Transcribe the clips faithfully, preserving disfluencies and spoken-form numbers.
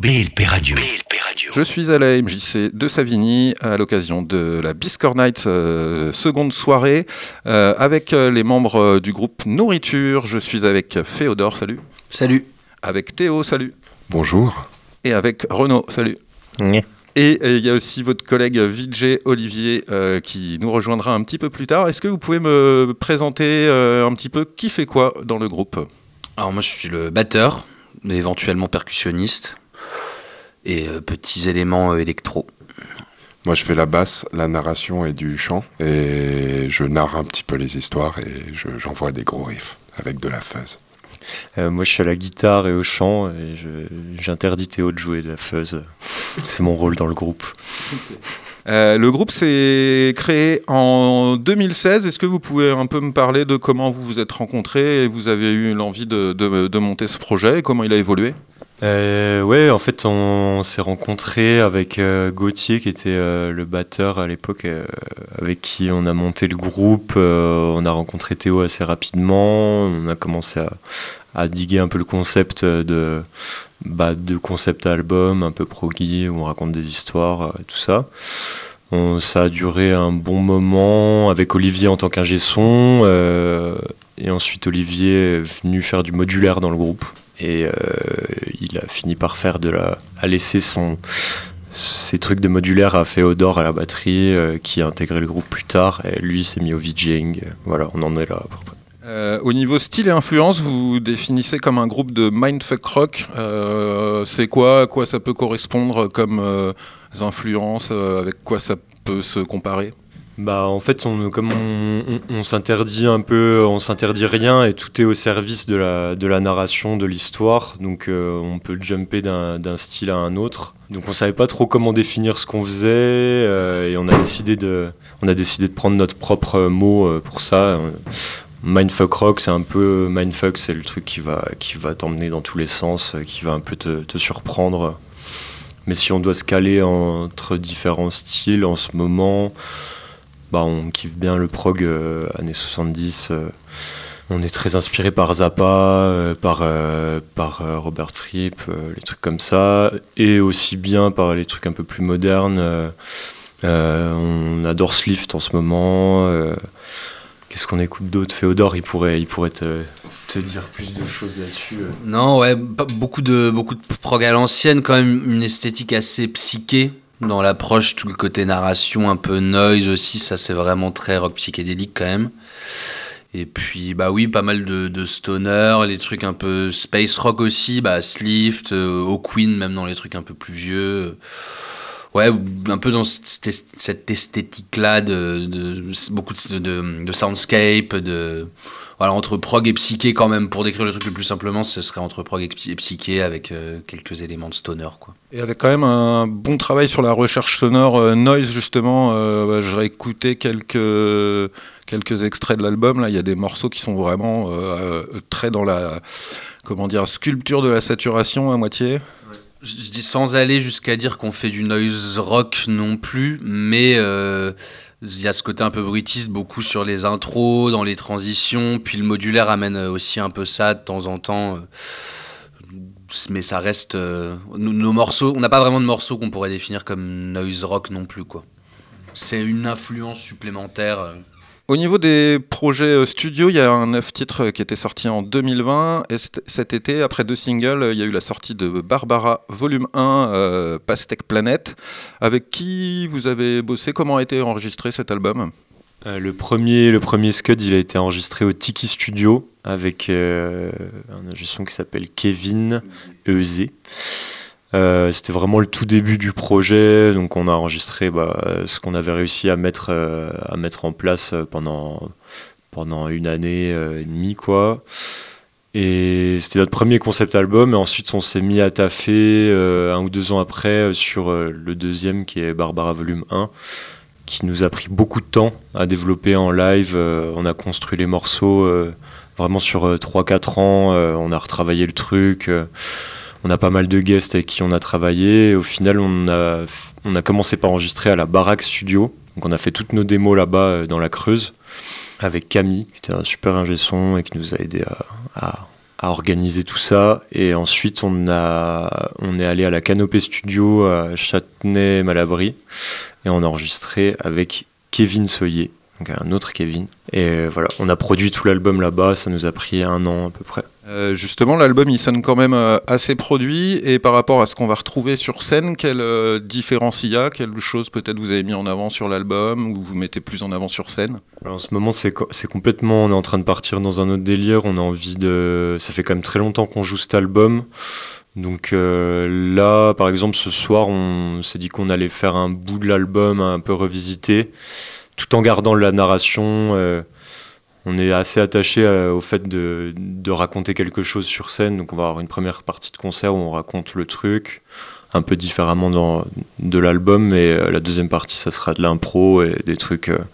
B L P Radio. Je suis à la M J C de Savigny à l'occasion de la Biscore Night, euh, seconde soirée, euh, avec les membres du groupe Nourriture. Je suis avec Féodore, salut. Salut. Avec Théo, salut. Bonjour. Et avec Renaud, salut. Ouais. Et il y a aussi votre collègue Vijay Olivier euh, qui nous rejoindra un petit peu plus tard. Est-ce que vous pouvez me présenter euh, un petit peu qui fait quoi dans le groupe ? Alors moi je suis le batteur, éventuellement percussionniste et euh, petits éléments euh, électro. Moi je fais la basse, la narration et du chant et je narre un petit peu les histoires et je, j'envoie des gros riffs avec de la fuzz. Euh, moi je suis à la guitare et au chant et je, j'interdis Théo de jouer de la fuzz. C'est mon rôle dans le groupe. Euh, le groupe s'est créé en deux mille seize. Est-ce que vous pouvez un peu me parler de comment vous vous êtes rencontrés et vous avez eu l'envie de, de, de monter ce projet et comment il a évolué ? Euh, ouais, en fait, on, on s'est rencontrés avec euh, Gauthier, qui était euh, le batteur à l'époque, euh, avec qui on a monté le groupe. Euh, on a rencontré Théo assez rapidement. On a commencé à, à diguer un peu le concept de, bah, de concept album, un peu proggy, où on raconte des histoires, euh, tout ça. On, ça a duré un bon moment avec Olivier en tant qu'ingé son. Euh, et ensuite, Olivier est venu faire du modulaire dans le groupe. Et euh, il a fini par faire de la, à laisser son, ses trucs de modulaire à Féodore à la batterie, euh, qui a intégré le groupe plus tard. Et lui s'est mis au VJing. Voilà, on en est là à peu près. Euh, au niveau style et influence, vous définissez comme un groupe de mindfuck rock. Euh, c'est quoi, à quoi ça peut correspondre comme euh, influences, euh, avec quoi ça peut se comparer ? Bah en fait on, comme on, on, on s'interdit un peu, on s'interdit rien et tout est au service de la, de la narration, de l'histoire, donc euh, on peut jumper d'un, d'un style à un autre. Donc on savait pas trop comment définir ce qu'on faisait euh, et on a décidé de, on a décidé de prendre notre propre mot euh, pour ça. Mindfuck rock, c'est un peu mindfuck, c'est le truc qui va, qui va t'emmener dans tous les sens, qui va un peu te, te surprendre. Mais si on doit se caler entre différents styles en ce moment. Bah, on kiffe bien le prog euh, années soixante-dix. Euh, on est très inspiré par Zappa, euh, par, euh, par euh, Robert Fripp, euh, les trucs comme ça. Et aussi bien par les trucs un peu plus modernes. Euh, euh, on adore Slift en ce moment. Euh, qu'est-ce qu'on écoute d'autre ? Féodore, il pourrait, il pourrait te, te dire plus de choses là-dessus. Euh. Non, ouais, pas, beaucoup, de, beaucoup de prog à l'ancienne, quand même une esthétique assez psyché. Dans l'approche, tout le côté narration, un peu noise aussi, ça c'est vraiment très rock psychédélique quand même. Et puis, bah oui, pas mal de, de stoner, les trucs un peu space rock aussi, bah Slift, euh, Hawkwind, même dans les trucs un peu plus vieux. Ouais, un peu dans cette, cette esthétique-là, de, de, beaucoup de, de, de soundscape, de... Voilà, entre prog et psyché quand même, pour décrire le truc le plus simplement, ce serait entre prog et psyché avec euh, quelques éléments de stoner, quoi. Et avec quand même un bon travail sur la recherche sonore, euh, noise justement, euh, bah, j'ai écouté quelques, quelques extraits de l'album, là il y a des morceaux qui sont vraiment euh, très dans la, comment dire, sculpture de la saturation à moitié. Ouais. Je dis sans aller jusqu'à dire qu'on fait du noise rock non plus, mais... Euh, il y a ce côté un peu bruitiste, beaucoup sur les intros, dans les transitions, puis le modulaire amène aussi un peu ça de temps en temps. Mais ça reste... Euh, nos morceaux, on n'a pas vraiment de morceaux qu'on pourrait définir comme noise rock non plus, quoi. C'est une influence supplémentaire. Au niveau des projets studio, il y a un neuf titres qui était sorti en deux mille vingt. Et cet été, après deux singles, il y a eu la sortie de Barbara Volume un, euh, Pastèque Planète. Avec qui vous avez bossé ? Comment a été enregistré cet album ? euh, le, premier, le premier Scud, il a été enregistré au Tiki Studio avec euh, un ingé son qui s'appelle Kevin Euzé. Euh, c'était vraiment le tout début du projet, donc on a enregistré bah, ce qu'on avait réussi à mettre, euh, à mettre en place pendant, pendant une année euh, et demie, quoi. Et c'était notre premier concept album, et ensuite on s'est mis à taffer euh, un ou deux ans après sur euh, le deuxième qui est Barbara Volume un, qui nous a pris beaucoup de temps à développer en live. Euh, on a construit les morceaux euh, vraiment sur euh, trois quatre ans, euh, on a retravaillé le truc. Euh, On a pas mal de guests avec qui on a travaillé. Et au final, on a, on a commencé par enregistrer à la Baraque Studio. Donc on a fait toutes nos démos là-bas euh, dans la Creuse avec Camille, qui était un super ingé son et qui nous a aidé à, à, à organiser tout ça. Et ensuite, on, a, on est allé à la Canopée Studio à Châtenay-Malabry et on a enregistré avec Kevin Soyer, donc un autre Kevin. Et voilà, on a produit tout l'album là-bas, ça nous a pris un an à peu près. Euh, justement, l'album il sonne quand même euh, assez produit, et par rapport à ce qu'on va retrouver sur scène, quelle euh, différence il y a? Quelle chose peut-être vous avez mis en avant sur l'album, ou vous mettez plus en avant sur scène? Alors, en ce moment, c'est, co- c'est complètement, on est en train de partir dans un autre délire, on a envie de... Ça fait quand même très longtemps qu'on joue cet album, donc euh, là, par exemple, ce soir, on s'est dit qu'on allait faire un bout de l'album un peu revisité, tout en gardant la narration. euh, On est assez attaché euh, au fait de, de raconter quelque chose sur scène. Donc on va avoir une première partie de concert où on raconte le truc, un peu différemment dans, de l'album. Mais euh, la deuxième partie, ça sera de l'impro et des trucs euh,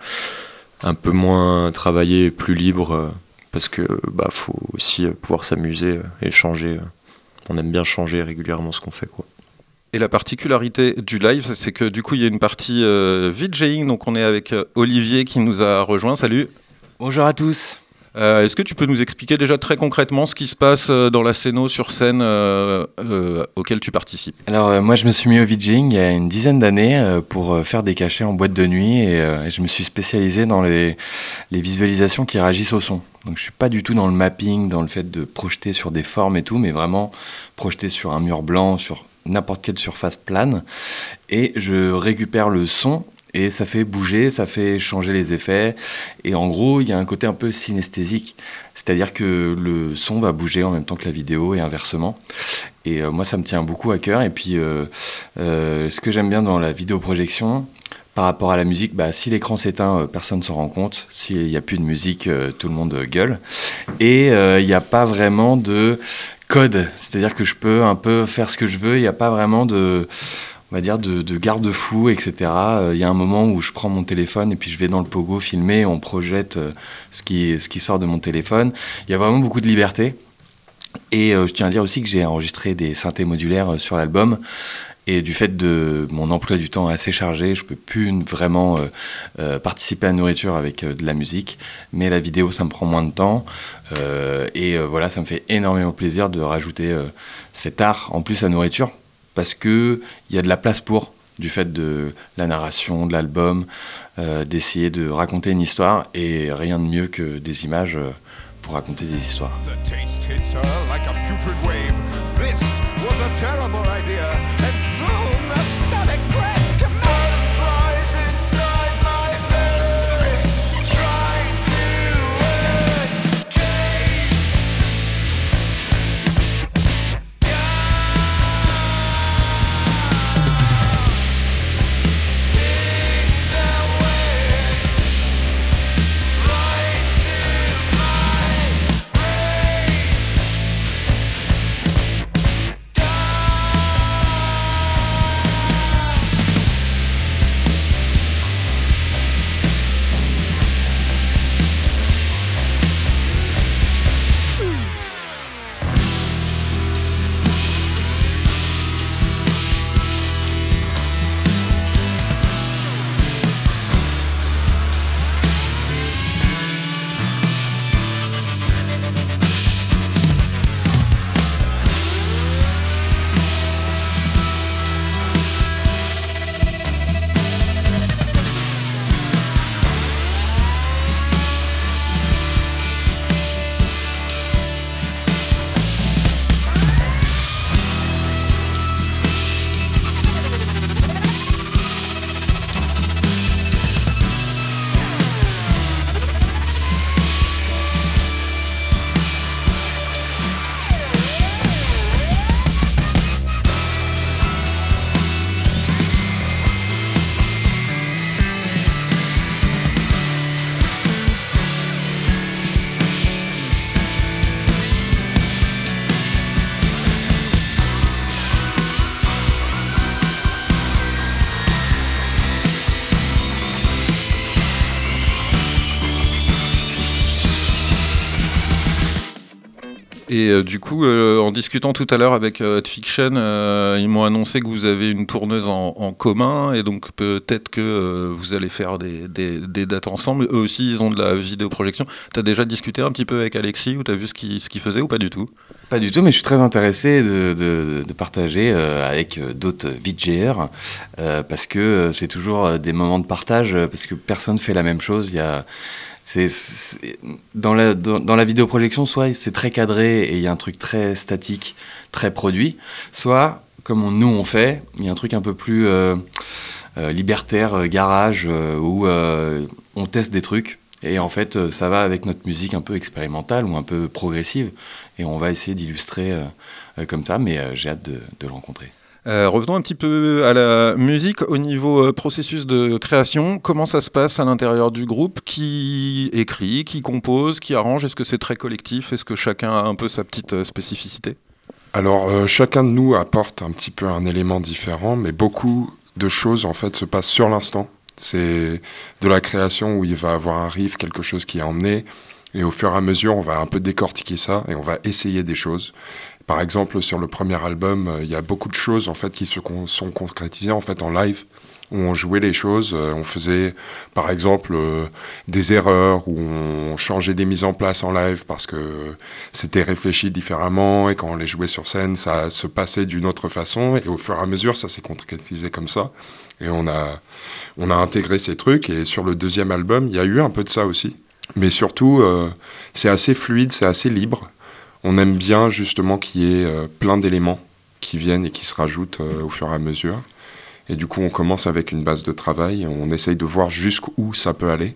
un peu moins travaillés, plus libres. Euh, parce que bah, faut aussi euh, pouvoir s'amuser euh, et changer. Euh. On aime bien changer régulièrement ce qu'on fait, quoi. Et la particularité du live, c'est que du coup, il y a une partie euh, VJing. Donc on est avec euh, Olivier qui nous a rejoint. Salut. Bonjour à tous. Euh, est-ce que tu peux nous expliquer déjà très concrètement ce qui se passe euh, dans la scéno sur scène euh, euh, auquel tu participes? Alors euh, moi je me suis mis au VJing il y a une dizaine d'années euh, pour euh, faire des cachets en boîte de nuit et, euh, et je me suis spécialisé dans les, les visualisations qui réagissent au son. Donc je suis pas du tout dans le mapping, dans le fait de projeter sur des formes et tout, mais vraiment projeter sur un mur blanc, sur n'importe quelle surface plane, et je récupère le son et ça fait bouger, ça fait changer les effets, et en gros il y a un côté un peu synesthésique, c'est-à-dire que le son va bouger en même temps que la vidéo et inversement, et euh, moi ça me tient beaucoup à cœur. Et puis euh, euh, ce que j'aime bien dans la vidéoprojection par rapport à la musique, bah, si l'écran s'éteint, euh, personne ne s'en rend compte. S'il n'y a plus de musique, euh, tout le monde euh, gueule. Et il euh, n'y a pas vraiment de code. C'est-à-dire que je peux un peu faire ce que je veux. Il n'y a pas vraiment de, on va dire, de, de garde-fou, et cetera. Il euh, y a un moment où je prends mon téléphone et puis je vais dans le pogo filmer. On projette euh, ce qui, ce qui sort de mon téléphone. Il y a vraiment beaucoup de liberté. Et euh, je tiens à dire aussi que j'ai enregistré des synthés modulaires euh, sur l'album. Et du fait de mon emploi du temps assez chargé, je ne peux plus vraiment euh, euh, participer à la nourriture avec euh, de la musique. Mais la vidéo, ça me prend moins de temps. Euh, et euh, voilà, ça me fait énormément plaisir de rajouter euh, cet art en plus à la nourriture. Parce qu'il y a de la place pour, du fait de la narration, de l'album, euh, d'essayer de raconter une histoire. Et rien de mieux que des images euh, pour raconter des histoires. The taste hits her like a putrid wave. This was a terrible idea, and soon the stomach cramps commence. Flies inside my belly, trying to escape. In the way, flying to my brain. Et euh, du coup, euh, en discutant tout à l'heure avec euh, Hot Fiction, euh, ils m'ont annoncé que vous avez une tourneuse en, en commun, et donc peut-être que euh, vous allez faire des, des, des dates ensemble. Eux aussi, ils ont de la vidéoprojection. T'as déjà discuté un petit peu avec Alexis, ou t'as vu ce qu'il ce qu'il faisait, ou pas du tout? Pas du tout, mais je suis très intéressé de, de, de partager euh, avec euh, d'autres V J R, euh, parce que euh, c'est toujours euh, des moments de partage, euh, parce que personne fait la même chose. Il y a, c'est, c'est, dans, la, dans, dans la vidéoprojection, soit c'est très cadré et il y a un truc très statique, très produit, soit, comme on, nous on fait, il y a un truc un peu plus euh, euh, libertaire, euh, garage, euh, où euh, on teste des trucs. Et en fait, euh, ça va avec notre musique un peu expérimentale ou un peu progressive. Et on va essayer d'illustrer euh, euh, comme ça, mais euh, j'ai hâte de, de le rencontrer. Euh, revenons un petit peu à la musique. Au niveau euh, processus de création, comment ça se passe à l'intérieur du groupe? Qui écrit, qui compose, qui arrange? Est-ce que c'est très collectif? Est-ce que chacun a un peu sa petite euh, spécificité? Alors, euh, chacun de nous apporte un petit peu un élément différent, mais beaucoup de choses, en fait, se passent sur l'instant. C'est de la création où il va avoir un riff, quelque chose qui est emmené, et au fur et à mesure, on va un peu décortiquer ça, et on va essayer des choses. Par exemple, sur le premier album, euh, il y a beaucoup de choses, en fait, qui se con- sont concrétisées, en fait, en live, où on jouait les choses, euh, on faisait, par exemple, euh, des erreurs, où on changeait des mises en place en live, parce que c'était réfléchi différemment, et quand on les jouait sur scène, ça se passait d'une autre façon, et au fur et à mesure, ça s'est concrétisé comme ça. Et on a, on a intégré ces trucs, et sur le deuxième album, il y a eu un peu de ça aussi. Mais surtout, euh, c'est assez fluide, c'est assez libre. On aime bien justement qu'il y ait euh, plein d'éléments qui viennent et qui se rajoutent euh, au fur et à mesure. Et du coup, on commence avec une base de travail, on essaye de voir jusqu'où ça peut aller.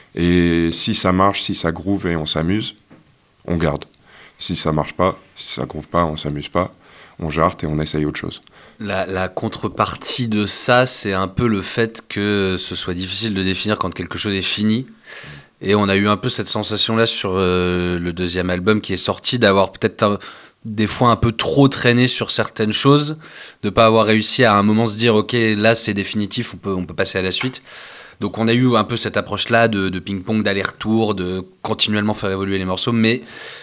Et si ça marche, si ça groove et on s'amuse, on garde. Si ça marche pas, si ça groove pas, on s'amuse pas, on jarte et on essaye autre chose. La, la contrepartie de ça, c'est un peu le fait que ce soit difficile de définir quand quelque chose est fini. Et on a eu un peu cette sensation-là sur euh, le deuxième album qui est sorti, d'avoir peut-être un, des fois un peu trop traîné sur certaines choses, de pas avoir réussi à un moment se dire « Ok, là c'est définitif, on peut, on peut passer à la suite ». Donc on a eu un peu cette approche-là de, de ping-pong, d'aller-retour, de continuellement faire évoluer les morceaux, mais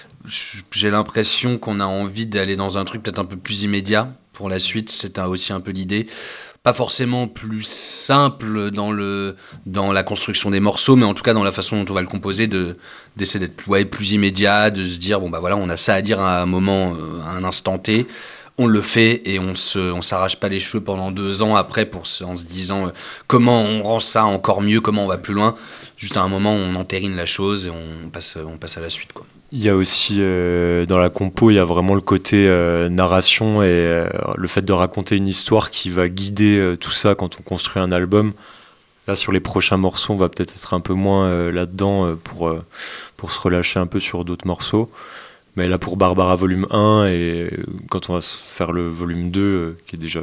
j'ai l'impression qu'on a envie d'aller dans un truc peut-être un peu plus immédiat pour la suite, c'est un, aussi un peu l'idée. Pas forcément plus simple dans, le, dans la construction des morceaux, mais en tout cas dans la façon dont on va le composer, de, d'essayer d'être plus, ouais, plus immédiat, de se dire, bon bah voilà, on a ça à dire à un moment, à un instant T, on le fait et on se, on s'arrache pas les cheveux pendant deux ans après pour se, en se disant euh, comment on rend ça encore mieux, comment on va plus loin. Juste à un moment, on entérine la chose et on passe, on passe à la suite, quoi. Il y a aussi, euh, dans la compo, il y a vraiment le côté euh, narration et euh, le fait de raconter une histoire qui va guider euh, tout ça quand on construit un album. Là, sur les prochains morceaux, on va peut-être être un peu moins euh, là-dedans euh, pour, euh, pour se relâcher un peu sur d'autres morceaux. Mais là, pour Barbara volume un, et euh, quand on va faire le volume deux, euh, qui est déjà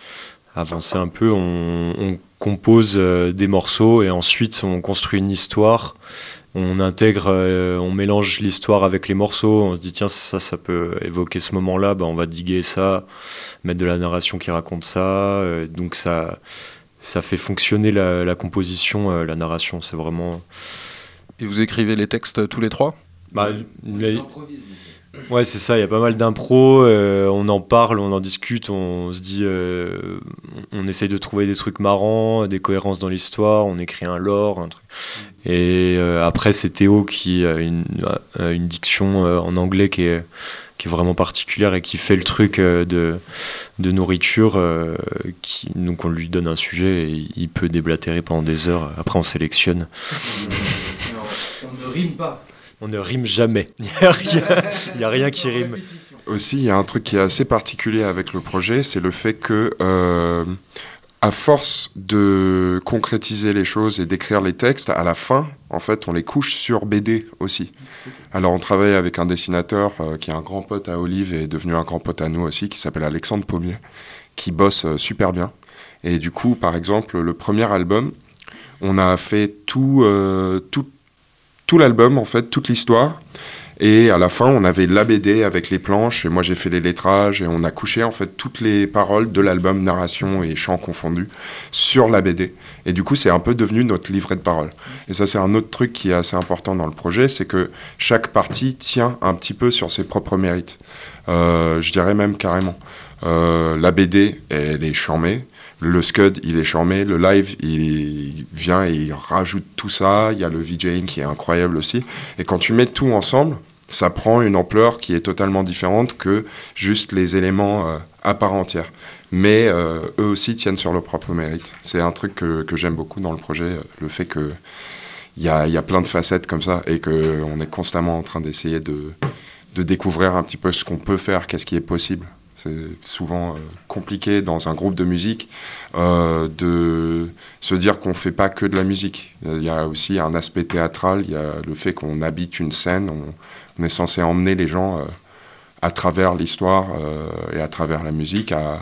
avancé un peu, on, on compose euh, des morceaux et ensuite on construit une histoire. On intègre, euh, on mélange l'histoire avec les morceaux, on se dit tiens ça, ça peut évoquer ce moment-là, bah, on va diguer ça, mettre de la narration qui raconte ça, euh, donc ça, ça fait fonctionner la, la composition, euh, la narration, c'est vraiment... Et vous écrivez les textes tous les trois? Bah, mais... Ouais, c'est ça, il y a pas mal d'impro, euh, on en parle, on en discute, on se dit, euh, on essaye de trouver des trucs marrants, des cohérences dans l'histoire, on écrit un lore, un truc. Et euh, après, c'est Théo qui a une, a une diction euh, en anglais qui est, qui est vraiment particulière et qui fait le truc euh, de, de nourriture. Euh, qui, donc on lui donne un sujet et il peut déblatérer pendant des heures. Après, on sélectionne. On ne rime pas. On ne rime jamais. Il n'y a, a rien qui rime. Aussi, il y a un truc qui est assez particulier avec le projet, c'est le fait que, euh, à force de concrétiser les choses et d'écrire les textes, à la fin, en fait, on les couche sur B D aussi. Alors, on travaille avec un dessinateur euh, qui est un grand pote à Olive et est devenu un grand pote à nous aussi, qui s'appelle Alexandre Pommier, qui bosse euh, super bien. Et du coup, par exemple, le premier album, on a fait tout, euh, tout tout l'album, en fait, toute l'histoire. Et à la fin, on avait la B D avec les planches, et moi j'ai fait les lettrages, et on a couché en fait toutes les paroles de l'album, narration et chant confondus, sur la B D. Et du coup, c'est un peu devenu notre livret de paroles. Et ça, c'est un autre truc qui est assez important dans le projet, c'est que chaque partie tient un petit peu sur ses propres mérites. Euh, je dirais même carrément. Euh, la B D, elle est charmée. Le Scud, il est charmé. Le live, il vient et il rajoute tout ça. Il y a le VJing qui est incroyable aussi. Et quand tu mets tout ensemble, ça prend une ampleur qui est totalement différente que juste les éléments euh, à part entière. Mais euh, eux aussi tiennent sur leur propre mérite. C'est un truc que, que j'aime beaucoup dans le projet, le fait qu'il y a, y a plein de facettes comme ça et qu'on est constamment en train d'essayer de, de découvrir un petit peu ce qu'on peut faire, qu'est-ce qui est possible. C'est souvent euh, compliqué dans un groupe de musique euh, de se dire qu'on ne fait pas que de la musique. Il y a aussi un aspect théâtral, il y a le fait qu'on habite une scène, on, on est censé emmener les gens euh, à travers l'histoire euh, et à travers la musique à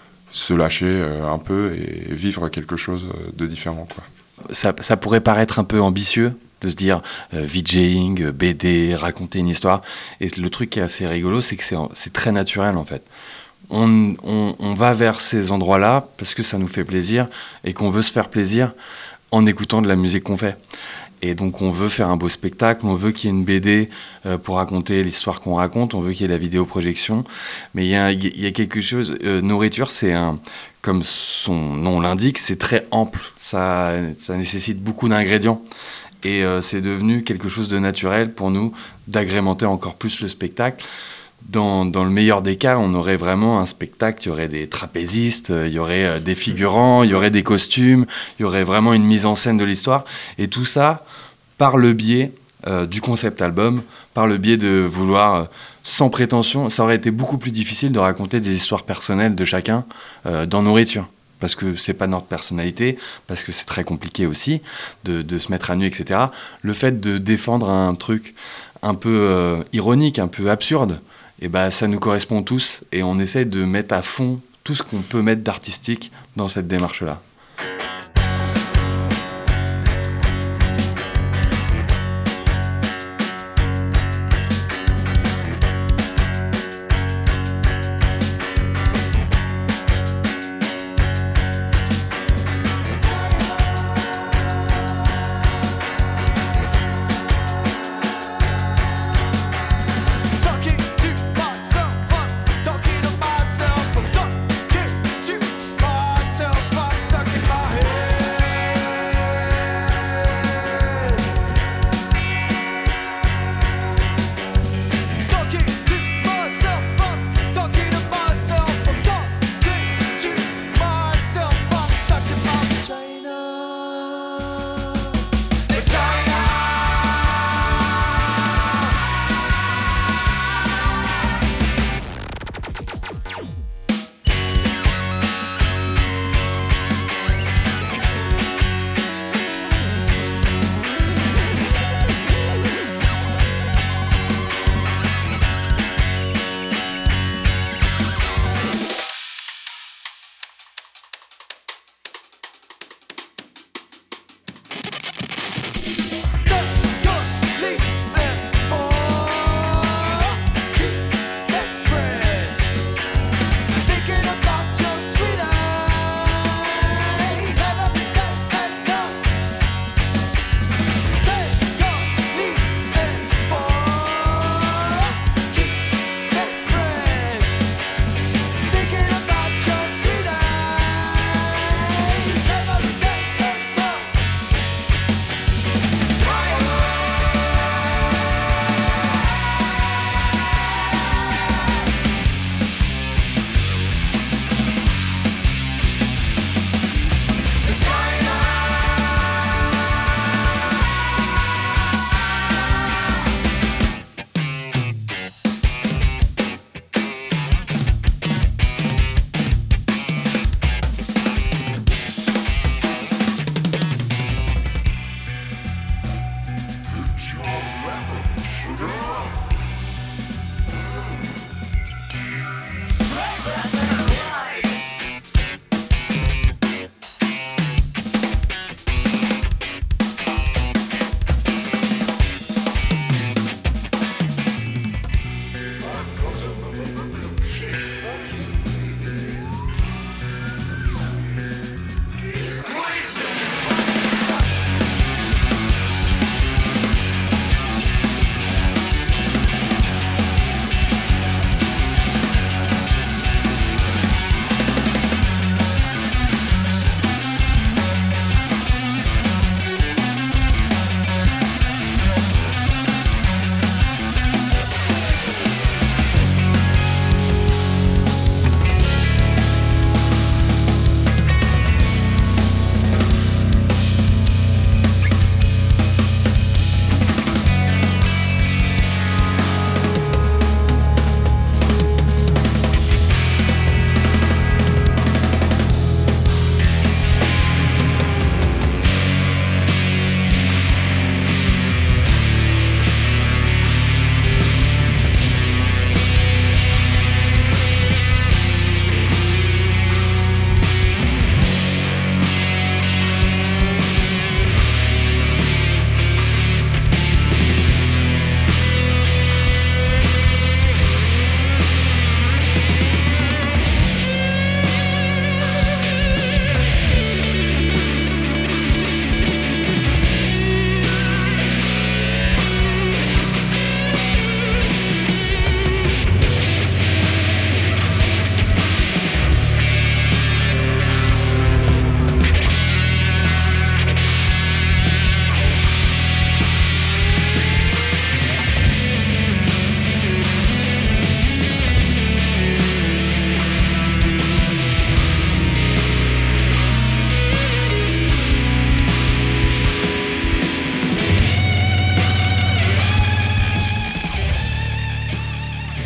se lâcher euh, un peu et vivre quelque chose de différent, quoi. Ça, ça pourrait paraître un peu ambitieux de se dire euh, VJing, B D, raconter une histoire. Et le truc qui est assez rigolo, c'est que c'est, c'est très naturel en fait. On, on, on va vers ces endroits-là parce que ça nous fait plaisir et qu'on veut se faire plaisir en écoutant de la musique qu'on fait. Et donc on veut faire un beau spectacle, on veut qu'il y ait une B D euh, pour raconter l'histoire qu'on raconte, on veut qu'il y ait la vidéoprojection. Mais il y a, il y a quelque chose, euh, nourriture, c'est un, comme son nom l'indique, c'est très ample, ça, ça nécessite beaucoup d'ingrédients. Et euh, c'est devenu quelque chose de naturel pour nous d'agrémenter encore plus le spectacle. Dans, dans le meilleur des cas, on aurait vraiment un spectacle, il y aurait des trapézistes, il y aurait euh, des figurants, il y aurait des costumes, il y aurait vraiment une mise en scène de l'histoire. Et tout ça par le biais euh, du concept album, par le biais de vouloir, euh, sans prétention, ça aurait été beaucoup plus difficile de raconter des histoires personnelles de chacun euh, dans Nourriture. Parce que c'est pas notre personnalité, parce que c'est très compliqué aussi de, de se mettre à nu, et cetera. Le fait de défendre un truc un peu euh, ironique, un peu absurde, et ben ça nous correspond tous et on essaie de mettre à fond tout ce qu'on peut mettre d'artistique dans cette démarche-là. Talking to myself, I'm talking to myself, I'm talking to myself, I'm stuck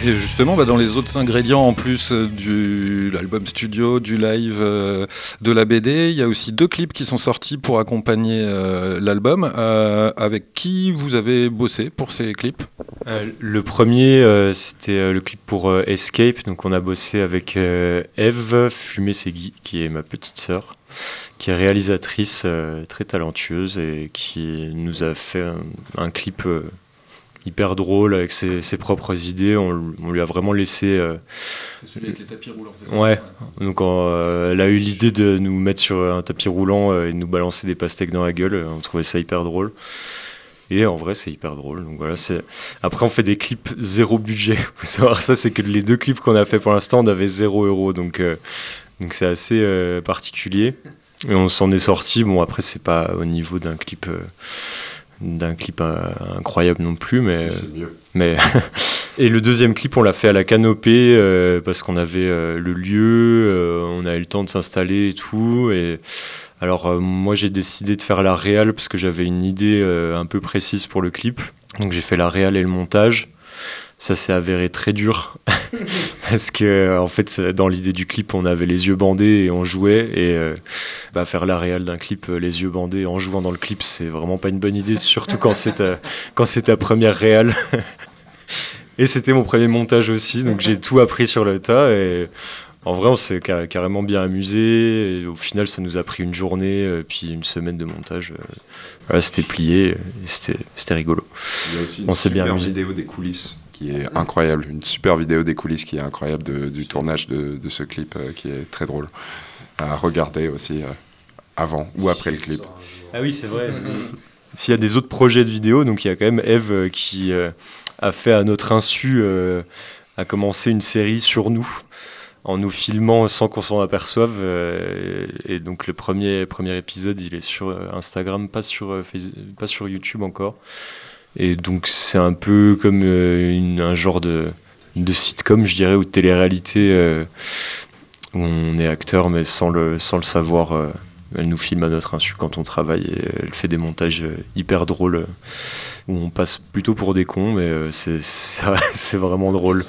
Et justement, bah, dans les autres ingrédients, en plus euh, de l'album studio, du live, euh, de la B D, il y a aussi deux clips qui sont sortis pour accompagner euh, l'album. Euh, avec qui vous avez bossé pour ces clips ? Euh, le premier, euh, c'était euh, le clip pour euh, Escape. Donc, on a bossé avec euh, Eve Fumé-Segui, qui est ma petite sœur, qui est réalisatrice euh, très talentueuse et qui nous a fait un, un clip euh, hyper drôle avec ses, ses propres idées. On, on lui a vraiment laissé. Euh, C'est celui avec les tapis roulants, c'est ça ? ouais. Donc, euh, elle a eu l'idée de nous mettre sur un tapis roulant euh, et de nous balancer des pastèques dans la gueule. On trouvait ça hyper drôle. Et en vrai, c'est hyper drôle. Donc voilà, c'est... Après, on fait des clips zéro budget. Faut savoir ça, c'est que les deux clips qu'on a fait pour l'instant, on avait zéro euro. Donc, euh, donc c'est assez euh, particulier. Et on s'en est sorti. Bon, après, c'est pas au niveau d'un clip, euh, d'un clip euh, incroyable non plus, mais. Si, c'est mieux. mais Et le deuxième clip, on l'a fait à la Canopée euh, parce qu'on avait euh, le lieu, euh, on a eu le temps de s'installer et tout. Et alors, euh, moi, j'ai décidé de faire la réal parce que j'avais une idée euh, un peu précise pour le clip. Donc, j'ai fait la réal et le montage. Ça s'est avéré très dur parce que, en fait, dans l'idée du clip, on avait les yeux bandés et on jouait. Et euh, bah, faire la réal d'un clip, euh, les yeux bandés en jouant dans le clip, c'est vraiment pas une bonne idée, surtout quand c'est ta, quand c'est ta première réal. Et c'était mon premier montage aussi, donc j'ai tout appris sur le tas. Et en vrai, on s'est car- carrément bien amusé. Et au final, ça nous a pris une journée, euh, puis une semaine de montage. Euh, voilà, c'était plié, et c'était, c'était rigolo. Il y a aussi On une s'est bien super amusé. vidéo des coulisses qui est incroyable, une super vidéo des coulisses qui est incroyable de- du tournage de, de ce clip euh, qui est très drôle à regarder aussi euh, avant ou après le clip. Ah oui, c'est vrai. S'il y a des autres projets de vidéos, donc il y a quand même Eve euh, qui euh, a fait à notre insu, euh, a commencé une série sur nous, en nous filmant sans qu'on s'en aperçoive. Euh, et donc le premier, premier épisode, il est sur euh, Instagram, pas sur, euh, Facebook, pas sur YouTube encore. Et donc c'est un peu comme euh, une, un genre de, de sitcom, je dirais, ou de télé-réalité, euh, où on est acteur mais sans le, sans le savoir. Euh, elle nous filme à notre insu quand on travaille et elle fait des montages euh, hyper drôles euh, où on passe plutôt pour des cons, mais euh, c'est, ça, c'est vraiment drôle.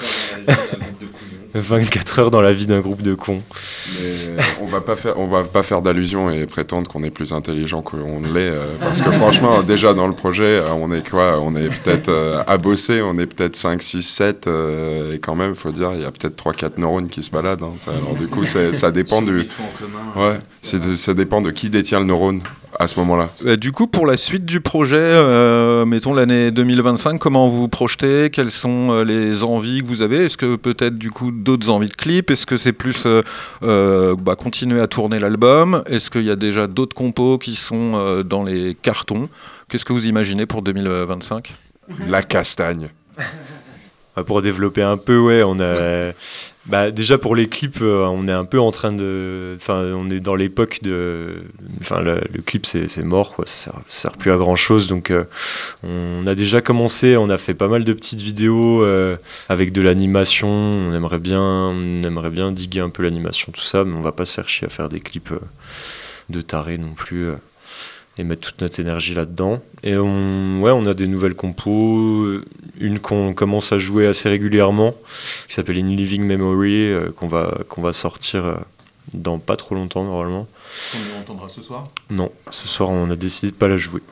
vingt-quatre heures dans la vie d'un groupe de cons. Mais on va pas faire, on va pas faire d'allusion et prétendre qu'on est plus intelligent qu'on ne l'est, euh, parce que franchement, déjà dans le projet, euh, on est quoi ? On est peut-être euh, à bosser, on est peut-être cinq, six, sept, euh, et quand même, il faut dire, il y a peut-être trois, quatre neurones qui se baladent. Hein, ça, alors du coup, c'est, ça dépend du, ouais, c'est, ça dépend de qui détient le neurone à ce moment-là. Euh, du coup, pour la suite du projet, euh, mettons l'année deux mille vingt-cinq, comment vous projetez ? Quelles sont euh, les envies que vous avez ? Est-ce que peut-être du coup d'autres envies de clips ? Est-ce que c'est plus euh, euh, bah, continuer à tourner l'album ? Est-ce qu'il y a déjà d'autres compos qui sont euh, dans les cartons ? Qu'est-ce que vous imaginez pour deux mille vingt-cinq ? La castagne. Pour développer un peu, ouais, on a. Bah, déjà pour les clips, euh, on est un peu en train de. Enfin, on est dans l'époque de. Enfin, le, le clip, c'est, c'est mort, quoi. Ça sert, ça sert plus à grand chose. Donc, euh, on a déjà commencé. On a fait pas mal de petites vidéos euh, avec de l'animation. On aimerait bien, on aimerait bien diguer un peu l'animation, tout ça, mais on va pas se faire chier à faire des clips euh, de tarés non plus. Euh. Et mettre toute notre énergie là-dedans. Et on, ouais, on a des nouvelles compos, une qu'on commence à jouer assez régulièrement, qui s'appelle In Living Memory, euh, qu'on va, qu'on va sortir euh, dans pas trop longtemps normalement. On entendra ce soir ? Non, ce soir on a décidé de pas la jouer.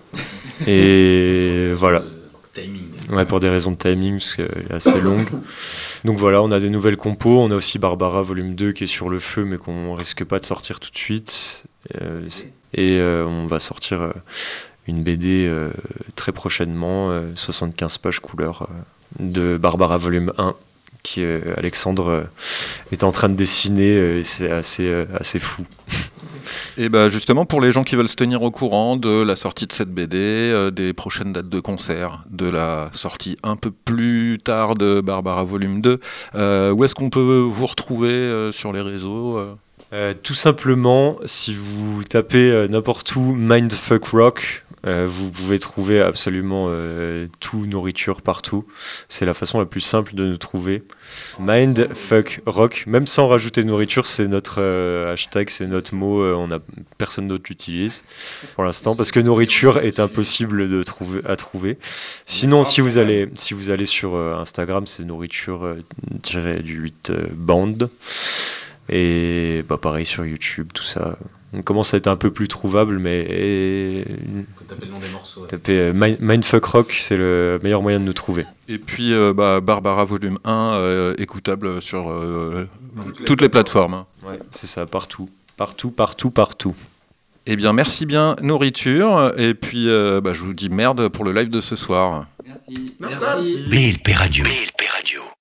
Et voilà. Timing. Ouais, pour des raisons de timing, parce qu'elle est assez longue. Donc voilà, on a des nouvelles compos. On a aussi Barbara Volume deux qui est sur le feu, mais qu'on risque pas de sortir tout de suite. Euh, et euh, on va sortir euh, une B D euh, très prochainement, euh, soixante-quinze pages couleur, euh, de Barbara Volume un, qui euh, Alexandre euh, est en train de dessiner, euh, et c'est assez, euh, assez fou. Et bah justement, pour les gens qui veulent se tenir au courant de la sortie de cette B D, euh, des prochaines dates de concert, de la sortie un peu plus tard de Barbara Volume deux, euh, où est-ce qu'on peut vous retrouver euh, sur les réseaux euh Euh, tout simplement, si vous tapez euh, n'importe où Mindfuck Rock, Euh, vous pouvez trouver absolument euh, tout nourriture partout. C'est la façon la plus simple de nous trouver. Mindfuckrock, même sans rajouter nourriture, c'est notre euh, hashtag, c'est notre mot. Euh, on a personne d'autre l'utilise pour l'instant parce que nourriture est impossible de trouver à trouver. Sinon, si vous allez si vous allez sur euh, Instagram, c'est nourriture euh, du huit euh, band. Et bah pareil sur YouTube, tout ça. On commence à être un peu plus trouvable, mais et... faut taper le nom des morceaux. Ouais. Taper euh, Mind- Mindfuck Rock, c'est le meilleur moyen de nous trouver. Et puis euh, bah, Barbara Volume un, euh, écoutable sur euh, toutes les plateformes. Hein. Ouais, c'est ça, partout, partout, partout, partout. Eh bien, merci bien, Nourriture. Et puis, euh, bah, je vous dis merde pour le live de ce soir. Merci. Merci. B L P Radio. B L P Radio.